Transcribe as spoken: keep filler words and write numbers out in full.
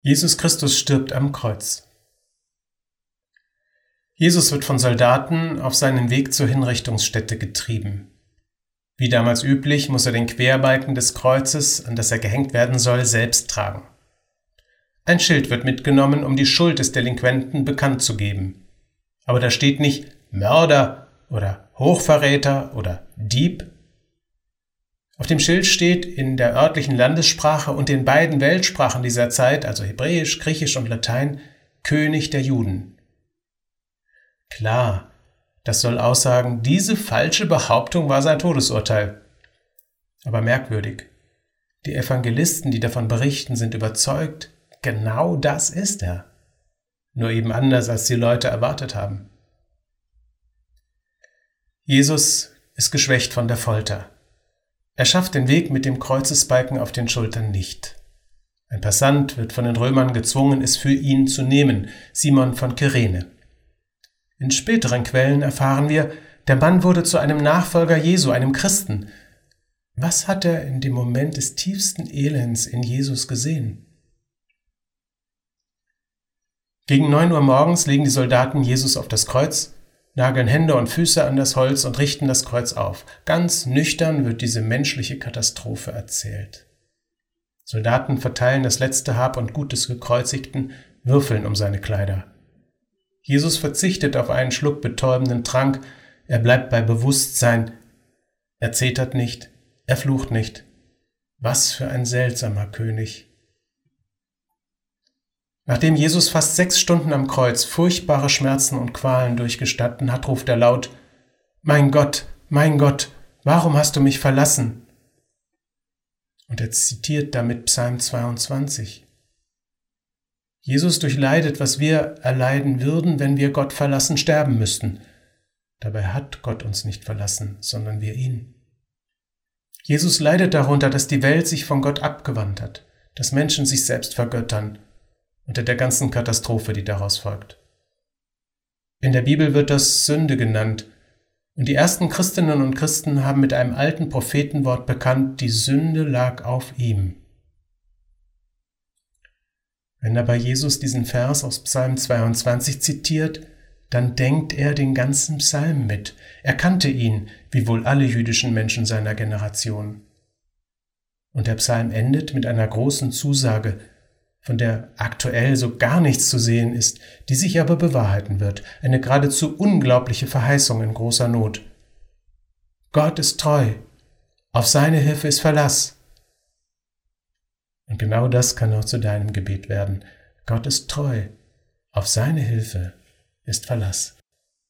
Jesus Christus stirbt am Kreuz. Jesus wird von Soldaten auf seinen Weg zur Hinrichtungsstätte getrieben. Wie damals üblich, muss er den Querbalken des Kreuzes, an das er gehängt werden soll, selbst tragen. Ein Schild wird mitgenommen, um die Schuld des Delinquenten bekannt zu geben. Aber da steht nicht Mörder oder Hochverräter oder Dieb. Auf dem Schild steht in der örtlichen Landessprache und den beiden Weltsprachen dieser Zeit, also Hebräisch, Griechisch und Latein, König der Juden. Klar, das soll aussagen, diese falsche Behauptung war sein Todesurteil. Aber merkwürdig. Die Evangelisten, die davon berichten, sind überzeugt, genau das ist er. Nur eben anders, als die Leute erwartet haben. Jesus ist geschwächt von der Folter. Er schafft den Weg mit dem Kreuzesbalken auf den Schultern nicht. Ein Passant wird von den Römern gezwungen, es für ihn zu nehmen, Simon von Kyrene. In späteren Quellen erfahren wir, der Mann wurde zu einem Nachfolger Jesu, einem Christen. Was hat er in dem Moment des tiefsten Elends in Jesus gesehen? Gegen neun Uhr morgens legen die Soldaten Jesus auf das Kreuz, nageln Hände und Füße an das Holz und richten das Kreuz auf. Ganz nüchtern wird diese menschliche Katastrophe erzählt. Soldaten verteilen das letzte Hab und Gut des Gekreuzigten, würfeln um seine Kleider. Jesus verzichtet auf einen Schluck betäubenden Trank, er bleibt bei Bewusstsein, er zetert nicht, er flucht nicht. Was für ein seltsamer König! Nachdem Jesus fast sechs Stunden am Kreuz furchtbare Schmerzen und Qualen durchgestanden hat, ruft er laut: »Mein Gott, mein Gott, warum hast du mich verlassen?« Und er zitiert damit Psalm zweiundzwanzig. Jesus durchleidet, was wir erleiden würden, wenn wir Gott verlassen sterben müssten. Dabei hat Gott uns nicht verlassen, sondern wir ihn. Jesus leidet darunter, dass die Welt sich von Gott abgewandt hat, dass Menschen sich selbst vergöttern, unter der ganzen Katastrophe, die daraus folgt. In der Bibel wird das Sünde genannt, und die ersten Christinnen und Christen haben mit einem alten Prophetenwort bekannt, die Sünde lag auf ihm. Wenn aber Jesus diesen Vers aus Psalm zweiundzwanzig zitiert, dann denkt er den ganzen Psalm mit. Er kannte ihn, wie wohl alle jüdischen Menschen seiner Generation. Und der Psalm endet mit einer großen Zusage, von der aktuell so gar nichts zu sehen ist, die sich aber bewahrheiten wird, eine geradezu unglaubliche Verheißung in großer Not. Gott ist treu, auf seine Hilfe ist Verlass. Und genau das kann auch zu deinem Gebet werden. Gott ist treu, auf seine Hilfe ist Verlass.